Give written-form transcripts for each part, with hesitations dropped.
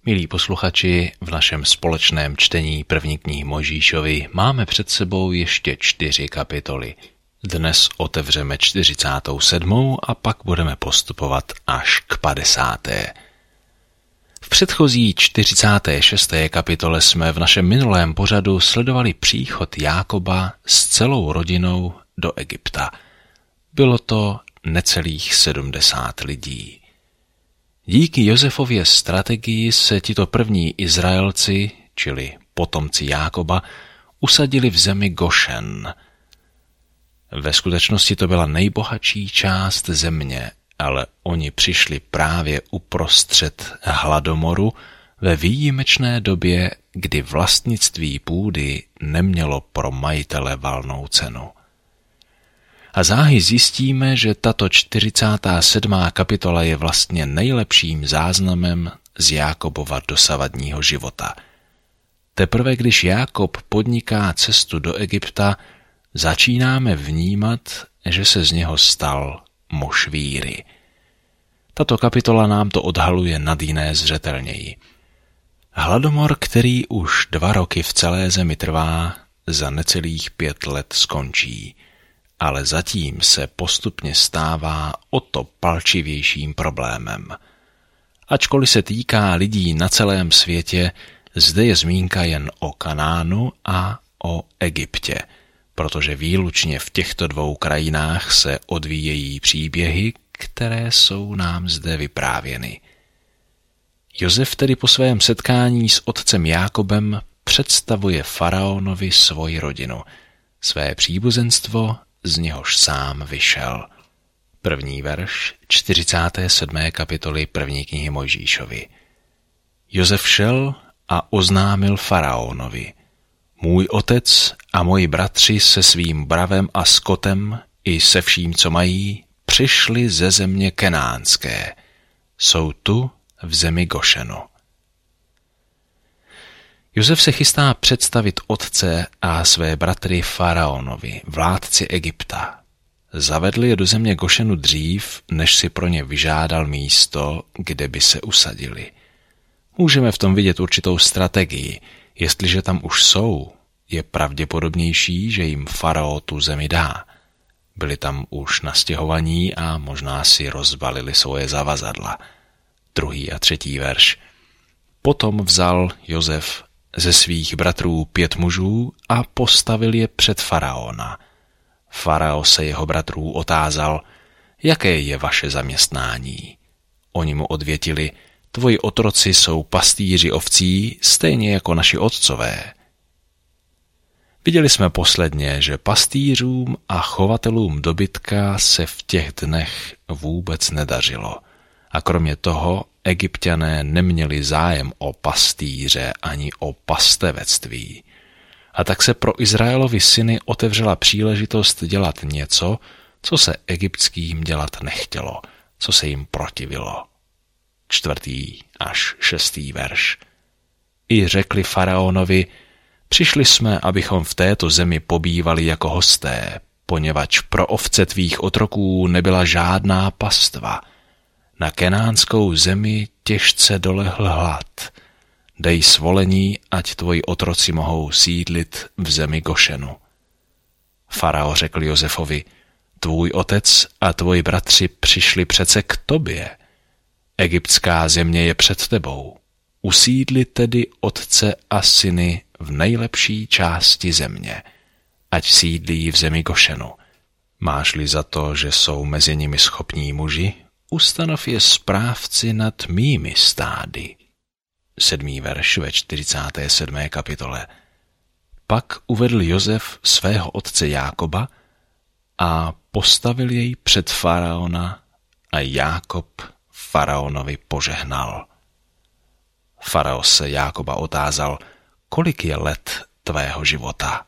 Milí posluchači, v našem společném čtení první knihy Mojžíšovi máme před sebou ještě 4 kapitoly. Dnes otevřeme 47. a pak budeme postupovat až k 50. V předchozí 46. kapitole jsme v našem minulém pořadu sledovali příchod Jákoba s celou rodinou do Egypta. Bylo to necelých 70 lidí. Díky Josefově strategii se tito první Izraelci, čili potomci Jákoba, usadili v zemi Gošen. Ve skutečnosti to byla nejbohatší část země, ale oni přišli právě uprostřed hladomoru ve výjimečné době, kdy vlastnictví půdy nemělo pro majitele valnou cenu. A záhy zjistíme, že tato 47. kapitola je vlastně nejlepším záznamem z Jákobova dosavadního života. Teprve když Jákob podniká cestu do Egypta, začínáme vnímat, že se z něho stal muž víry. Tato kapitola nám to odhaluje nad jiné zřetelněji. Hladomor, který už 2 roky v celé zemi trvá, za necelých 5 let skončí. Ale zatím se postupně stává o to palčivějším problémem. Ačkoliv se týká lidí na celém světě, zde je zmínka jen o Kanánu a o Egyptě, protože výlučně v těchto 2 krajinách se odvíjejí příběhy, které jsou nám zde vyprávěny. Josef tedy po svém setkání s otcem Jákobem představuje faraonovi svoji rodinu, své příbuzenstvo, z něhož sám vyšel. První verš 47. kapitoly první knihy Mojžíšovi. Josef šel a oznámil faraonovi: Můj otec a moji bratři se svým bravem a skotem i se vším, co mají, přišli ze země kenánské. Jsou tu v zemi Gošenu. Josef se chystá představit otce a své bratry faraonovi, vládci Egypta. Zavedl je do země Gošenu dřív, než si pro ně vyžádal místo, kde by se usadili. Můžeme v tom vidět určitou strategii. Jestliže tam už jsou, je pravděpodobnější, že jim farao tu zemi dá. Byli tam už nastěhovaní a možná si rozbalili svoje zavazadla. 2. a 3. verš. Potom vzal Josef ze svých bratrů 5 mužů a postavil je před faraona. Farao se jeho bratrů otázal: Jaké je vaše zaměstnání? Oni mu odvětili: Tvoji otroci jsou pastýři ovcí, stejně jako naši otcové. Viděli jsme posledně, že pastýřům a chovatelům dobytka se v těch dnech vůbec nedařilo. A kromě toho Egypťané neměli zájem o pastýře ani o pastevectví. A tak se pro Izraelovi syny otevřela příležitost dělat něco, co se egyptským dělat nechtělo, co se jim protivilo. 4. až 6. verš. I řekli faraonovi: Přišli jsme, abychom v této zemi pobývali jako hosté, poněvadž pro ovce tvých otroků nebyla žádná pastva. Na kenánskou zemi těžce dolehl hlad. Dej svolení, ať tvoji otroci mohou sídlit v zemi Gošenu. Farao řekl Josefovi: Tvůj otec a tvoji bratři přišli přece k tobě. Egyptská země je před tebou. Usídli tedy otce a syny v nejlepší části země, ať sídlí v zemi Gošenu. Máš-li za to, že jsou mezi nimi schopní muži, ustanov je správci nad mými stády. 7. verš ve 47. kapitole. Pak uvedl Josef svého otce Jákoba a postavil jej před faraona a Jákob faraonovi požehnal. Farao se Jákoba otázal: Kolik je let tvého života?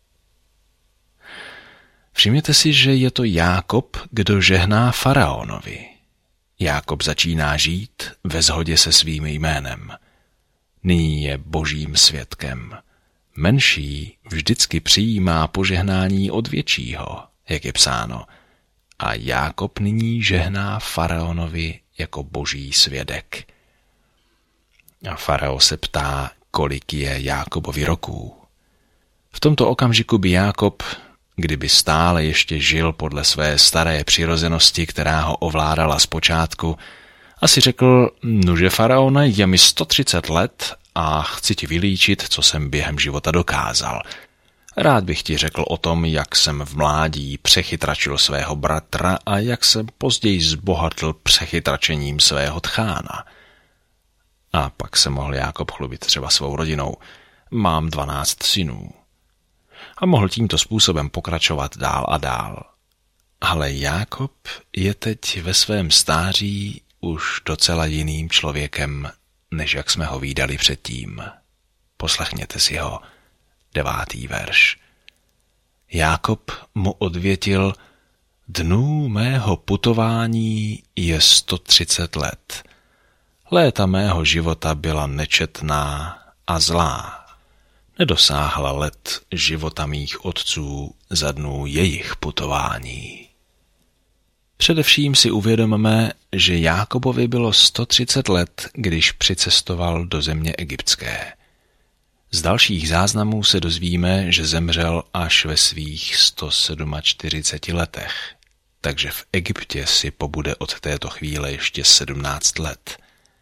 Všimněte si, že je to Jákob, kdo žehná faraonovi. Jákob začíná žít ve shodě se svým jménem. Nyní je božím svědkem. Menší vždycky přijímá požehnání od většího, jak je psáno. A Jákob nyní žehná faraonovi jako boží svědek. A farao se ptá, kolik je Jákobovi roků. V tomto okamžiku by Jákob, kdyby stále ještě žil podle své staré přirozenosti, která ho ovládala zpočátku, asi řekl, nuže faraone, je mi 130 let a chci ti vylíčit, co jsem během života dokázal. Rád bych ti řekl o tom, jak jsem v mládí přechytračil svého bratra a jak jsem později zbohatl přechytračením svého tchána. A pak se mohl Jákob chlubit třeba svou rodinou. Mám 12 synů. A mohl tímto způsobem pokračovat dál a dál. Ale Jákob je teď ve svém stáří už docela jiným člověkem, než jak jsme ho vídali předtím. Poslechněte si ho. 9. verš. Jákob mu odvětil, dnů mého putování je 130 let. Léta mého života byla nečetná a zlá. Nedosáhla let života mých otců za dnů jejich putování. Především si uvědomme, že Jákobovi bylo 130 let, když přicestoval do země egyptské. Z dalších záznamů se dozvíme, že zemřel až ve svých 147 letech, takže v Egyptě si pobude od této chvíle ještě 17 let.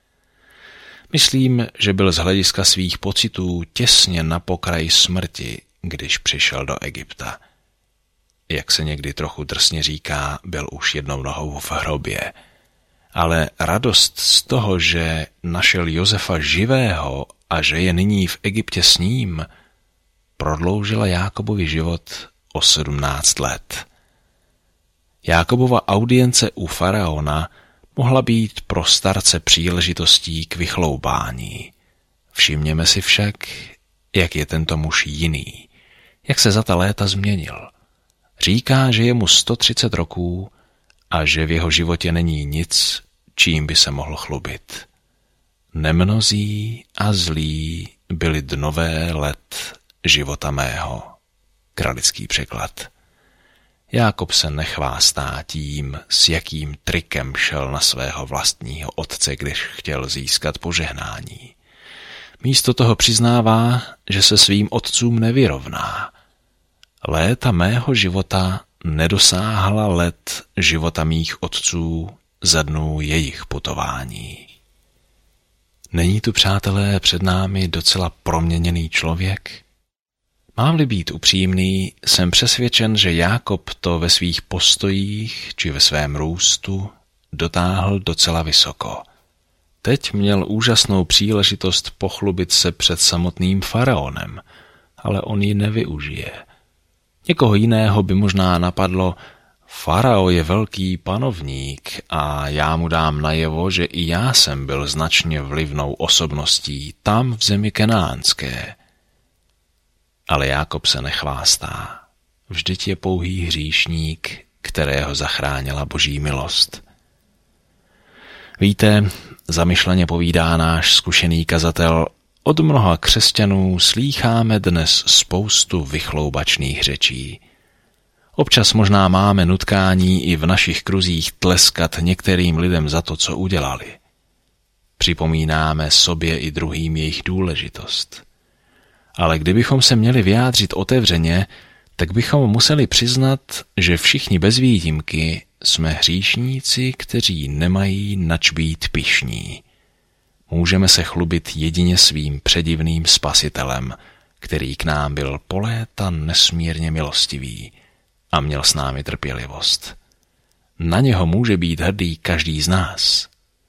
Myslím, že byl z hlediska svých pocitů těsně na pokraji smrti, když přišel do Egypta. Jak se někdy trochu drsně říká, byl už jednou nohou v hrobě. Ale radost z toho, že našel Josefa živého a že je nyní v Egyptě s ním, prodloužila Jákobovi život o 17 let. Jákobova audience u faraona mohla být pro starce příležitostí k vychloubání. Všimněme si však, jak je tento muž jiný, jak se za ta léta změnil. Říká, že je mu 130 roků a že v jeho životě není nic, čím by se mohl chlubit. Nemnozí a zlí byly dnové let života mého. Kralický překlad. Jákob se nechvástá tím, s jakým trikem šel na svého vlastního otce, když chtěl získat požehnání. Místo toho přiznává, že se svým otcům nevyrovná. Léta mého života nedosáhla let života mých otců za dnů jejich putování. Není tu, přátelé, před námi docela proměněný člověk? Mám-li být upřímný, jsem přesvědčen, že Jákob to ve svých postojích či ve svém růstu dotáhl docela vysoko. Teď měl úžasnou příležitost pochlubit se před samotným faraonem, ale on ji nevyužije. Někoho jiného by možná napadlo, farao je velký panovník a já mu dám najevo, že i já jsem byl značně vlivnou osobností tam v zemi kenánské. Ale Jákob se nechvástá. Vždyť je pouhý hříšník, kterého zachránila Boží milost. Víte, zamyšleně povídá náš zkušený kazatel, od mnoha křesťanů slýcháme dnes spoustu vychloubačných řečí. Občas možná máme nutkání i v našich kruzích tleskat některým lidem za to, co udělali. Připomínáme sobě i druhým jejich důležitost. Ale kdybychom se měli vyjádřit otevřeně, tak bychom museli přiznat, že všichni bez výjimky jsme hříšníci, kteří nemají nač být pyšní. Můžeme se chlubit jedině svým předivným spasitelem, který k nám byl po léta nesmírně milostivý a měl s námi trpělivost. Na něho může být hrdý každý z nás.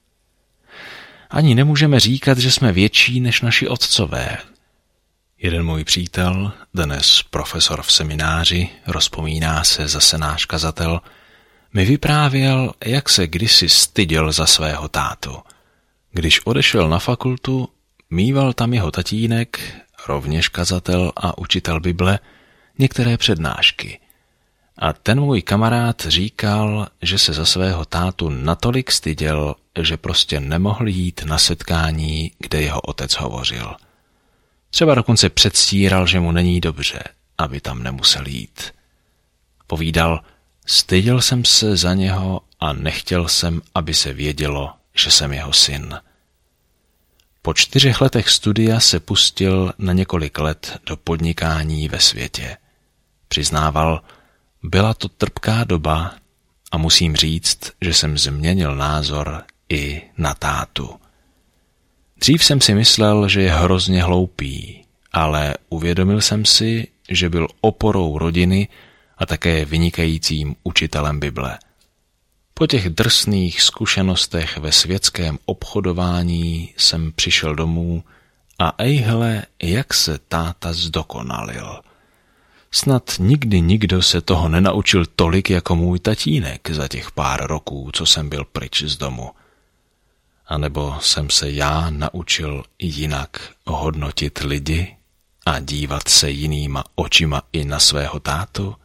Ani nemůžeme říkat, že jsme větší než naši otcové. Jeden můj přítel, dnes profesor v semináři, rozpomíná se zase náš kazatel, mi vyprávěl, jak se kdysi styděl za svého tátu. Když odešel na fakultu, míval tam jeho tatínek, rovněž kazatel a učitel Bible, některé přednášky. A ten můj kamarád říkal, že se za svého tátu natolik styděl, že prostě nemohl jít na setkání, kde jeho otec hovořil. Třeba dokonce předstíral, že mu není dobře, aby tam nemusel jít. Povídal, styděl jsem se za něho a nechtěl jsem, aby se vědělo, že jsem jeho syn. Po 4 letech studia se pustil na několik let do podnikání ve světě. Přiznával, byla to trpká doba a musím říct, že jsem změnil názor i na tátu. Dřív jsem si myslel, že je hrozně hloupý, ale uvědomil jsem si, že byl oporou rodiny a také vynikajícím učitelem Bible. Po těch drsných zkušenostech ve světském obchodování jsem přišel domů a ejhle, jak se táta zdokonalil. Snad nikdy nikdo se toho nenaučil tolik jako můj tatínek za těch pár roků, co jsem byl pryč z domu. A nebo jsem se já naučil jinak hodnotit lidi a dívat se jinýma očima i na svého tátu?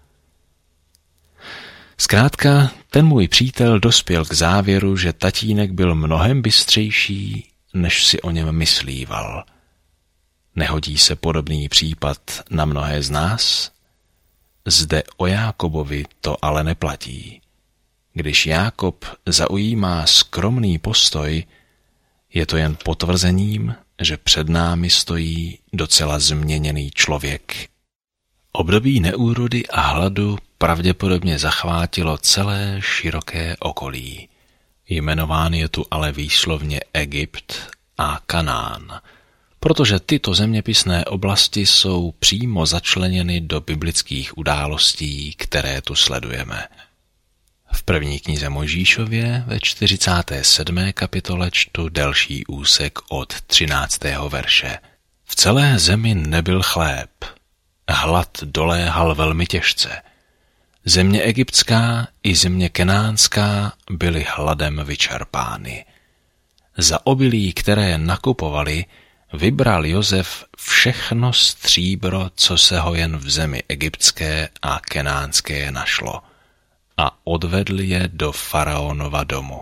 Zkrátka, ten můj přítel dospěl k závěru, že tatínek byl mnohem bystřejší, než si o něm myslíval. Nehodí se podobný případ na mnohé z nás? Zde o Jákobovi to ale neplatí. Když Jákob zaujímá skromný postoj, je to jen potvrzením, že před námi stojí docela změněný člověk. Období neúrody a hladu pravděpodobně zachvátilo celé široké okolí. Jmenován je tu ale výslovně Egypt a Kanán, protože tyto zeměpisné oblasti jsou přímo začleněny do biblických událostí, které tu sledujeme. V první knize Mojžíšově ve 47. kapitole čtu delší úsek od 13. verše. V celé zemi nebyl chléb, hlad doléhal velmi těžce. Země egyptská i země kenánská byly hladem vyčerpány. Za obilí, které nakupovali, vybral Josef všechno stříbro, co se ho jen v zemi egyptské a kenánské našlo, a odvedl je do faraonova domu.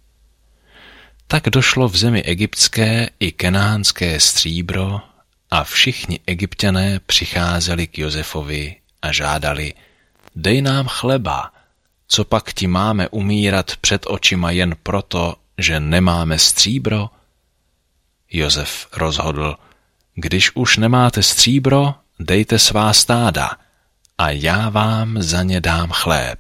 Tak došlo v zemi egyptské i kenánské stříbro a všichni Egypťané přicházeli k Josefovi a žádali: dej nám chleba, co pak ti máme umírat před očima jen proto, že nemáme stříbro? Josef rozhodl: když už nemáte stříbro, dejte svá stáda a já vám za ně dám chléb.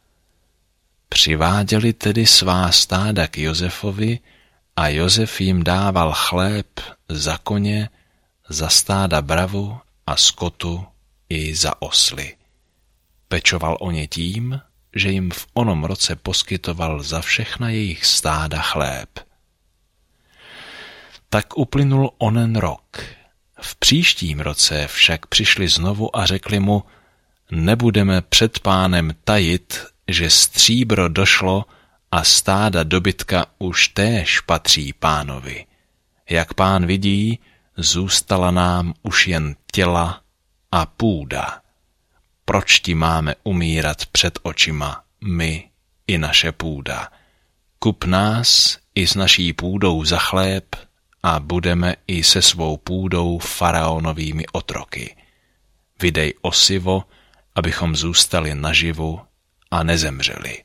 Přiváděli tedy svá stáda k Josefovi a Josef jim dával chléb za koně, za stáda bravu a skotu i za osly. Pečoval o ně tím, že jim v onom roce poskytoval za všechna jejich stáda chléb. Tak uplynul onen rok. V příštím roce však přišli znovu a řekli mu: nebudeme před pánem tajit, že stříbro došlo a stáda dobytka už též patří pánovi. Jak pán vidí, zůstala nám už jen těla a půda. Proč ti máme umírat před očima, my i naše půda? Kup nás i s naší půdou za chléb a budeme i se svou půdou faraonovými otroky. Vydej osivo, abychom zůstali naživu a nezemřeli.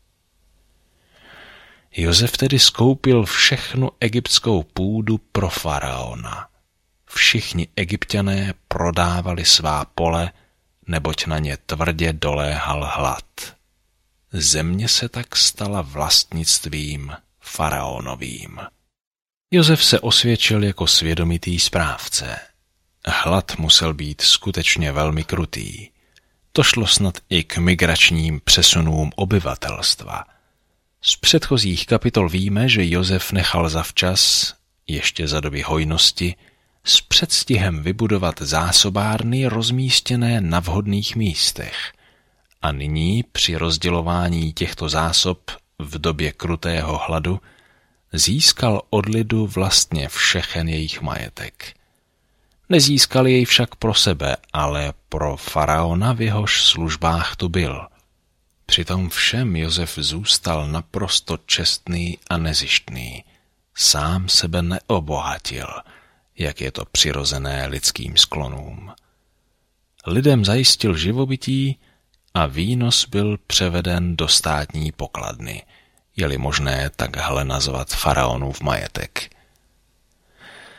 Josef tedy skoupil všechnu egyptskou půdu pro faraona. Všichni Egypťané prodávali svá pole, neboť na ně tvrdě doléhal hlad. Země se tak stala vlastnictvím faraonovým. Josef se osvědčil jako svědomitý správce. Hlad musel být skutečně velmi krutý. To šlo snad i k migračním přesunům obyvatelstva. Z předchozích kapitol víme, že Josef nechal zavčas, ještě za doby hojnosti, s předstihem vybudovat zásobárny rozmístěné na vhodných místech. A nyní při rozdělování těchto zásob v době krutého hladu získal od lidu vlastně všechen jejich majetek. Nezískal jej však pro sebe, ale pro faraona, v jehož službách tu byl. Přitom všem Josef zůstal naprosto čestný a nezištný. Sám sebe neobohatil, jak je to přirozené lidským sklonům. Lidem zajistil živobytí a výnos byl převeden do státní pokladny, je-li možné takhle nazvat faraonův majetek.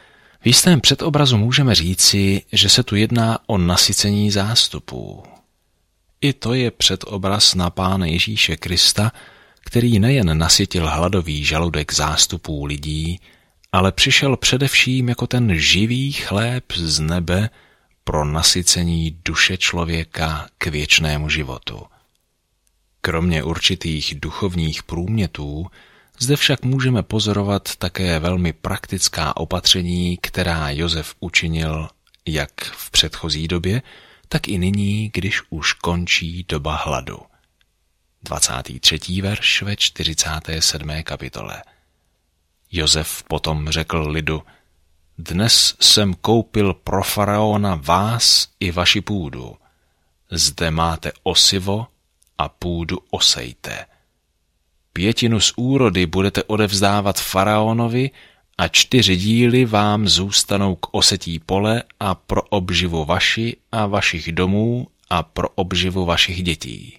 V jistém předobrazu můžeme říci, že se tu jedná o nasycení zástupů. I to je předobraz na Pána Ježíše Krista, který nejen nasytil hladový žaludek zástupů lidí, ale přišel především jako ten živý chléb z nebe pro nasycení duše člověka k věčnému životu. Kromě určitých duchovních průmětů zde však můžeme pozorovat také velmi praktická opatření, která Josef učinil jak v předchozí době, tak i nyní, když už končí doba hladu. 23. verš ve 47. kapitole. Josef potom řekl lidu: Dnes jsem koupil pro faraona vás i vaši půdu. Zde máte osivo a půdu osejte. 5 z úrody budete odevzdávat faraonovi a 4 díly vám zůstanou k osetí pole a pro obživu vaši a vašich domů a pro obživu vašich dětí.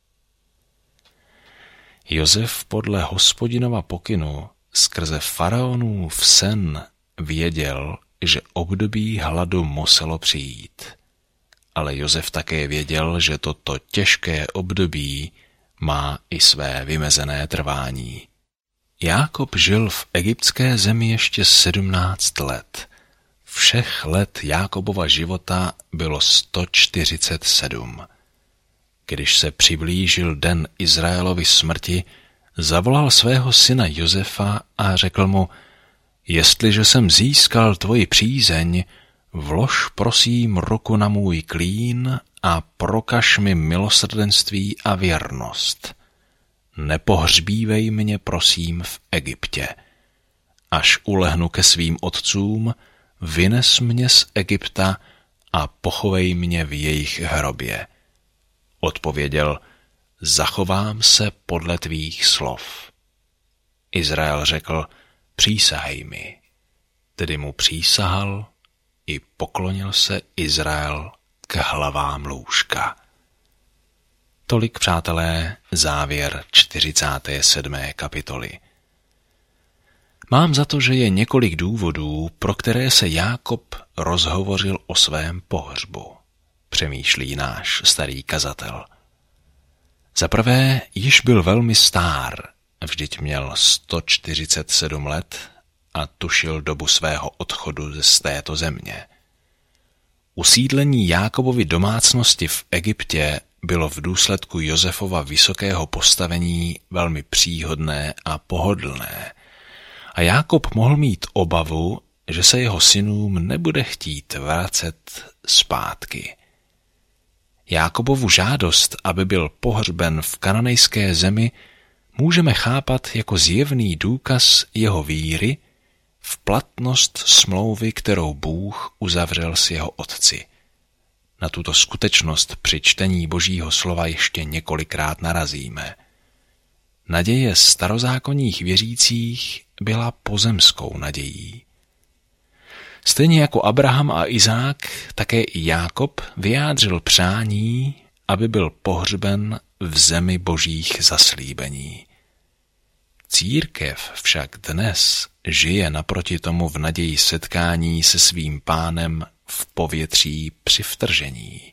Josef podle Hospodinova pokynu skrze faraonův sen věděl, že období hladu muselo přijít. Ale Josef také věděl, že toto těžké období má i své vymezené trvání. Jákob žil v egyptské zemi ještě 17 let. Všech let Jákobova života bylo 147. Když se přiblížil den Izraelovy smrti, zavolal svého syna Josefa a řekl mu: Jestliže jsem získal tvoji přízeň, vlož prosím ruku na můj klín a prokaž mi milosrdenství a věrnost. Nepohřbívej mě prosím v Egyptě. Až ulehnu ke svým otcům, vynes mě z Egypta a pochovej mě v jejich hrobě. Odpověděl: Zachovám se podle tvých slov. Izrael řekl: Přísahej mi. Tedy mu přísahal i poklonil se Izrael k hlavám lůžka. Tolik, přátelé, závěr 47. kapitoly. Mám za to, že je několik důvodů, pro které se Jákob rozhovořil o svém pohřbu, přemýšlí náš starý kazatel. Za prvé, již byl velmi stár, vždyť měl 147 let a tušil dobu svého odchodu z této země. Usídlení Jákobovy domácnosti v Egyptě bylo v důsledku Josefova vysokého postavení velmi příhodné a pohodlné. A Jákob mohl mít obavu, že se jeho synům nebude chtít vracet zpátky. Jákobovu žádost, aby byl pohřben v kananejské zemi, můžeme chápat jako zjevný důkaz jeho víry v platnost smlouvy, kterou Bůh uzavřel s jeho otci. Na tuto skutečnost při čtení Božího slova ještě několikrát narazíme. Naděje starozákonních věřících byla pozemskou nadějí. Stejně jako Abraham a Izák, také i Jákob vyjádřil přání, aby byl pohřben v zemi Božích zaslíbení. Církev však dnes žije naproti tomu v naději setkání se svým Pánem v povětří při vtržení.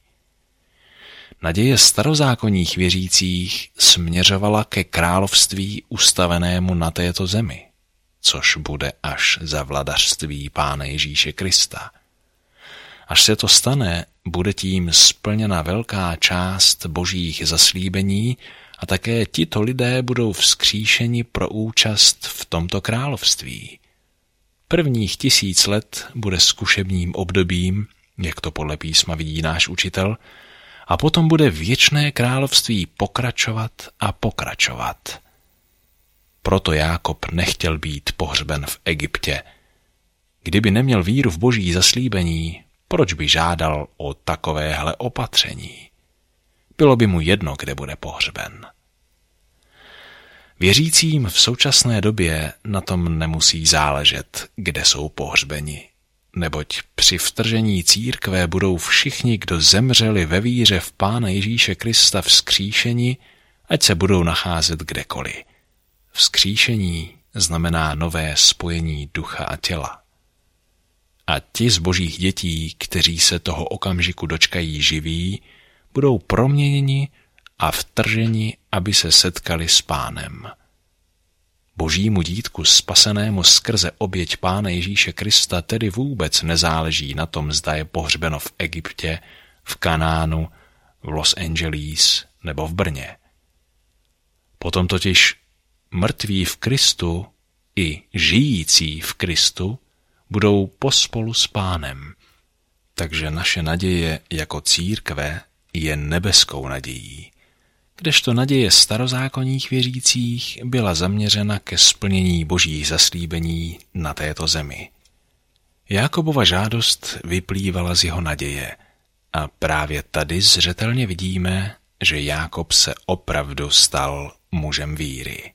Naděje starozákonních věřících směřovala ke království ustavenému na této zemi, což bude až za vladařství Pána Ježíše Krista. Až se to stane, bude tím splněna velká část Božích zaslíbení a také tito lidé budou vzkříšeni pro účast v tomto království. Prvních 1000 let bude zkušebním obdobím, jak to podle písma vidí náš učitel, a potom bude věčné království pokračovat a pokračovat. Proto Jákob nechtěl být pohřben v Egyptě. Kdyby neměl víru v Boží zaslíbení, proč by žádal o takovéhle opatření? Bylo by mu jedno, kde bude pohřben. Věřícím v současné době na tom nemusí záležet, kde jsou pohřbeni, neboť při vtržení církve budou všichni, kdo zemřeli ve víře v Pána Ježíše Krista, vzkříšeni, ať se budou nacházet kdekoliv. Vzkříšení znamená nové spojení ducha a těla. a ti z božích dětí, kteří se toho okamžiku dočkají živí, budou proměněni a vtrženi, aby se setkali s Pánem. Božímu dítku spasenému skrze oběť Pána Ježíše Krista tedy vůbec nezáleží na tom, zda je pohřbeno v Egyptě, v Kanánu, v Los Angeles nebo v Brně. Potom totiž mrtví v Kristu i žijící v Kristu budou pospolu s Pánem. Takže naše naděje jako církve je nebeskou nadějí, kdežto naděje starozákonních věřících byla zaměřena ke splnění božích zaslíbení na této zemi. Jákobova žádost vyplývala z jeho naděje a právě tady zřetelně vidíme, že Jákob se opravdu stal mužem víry.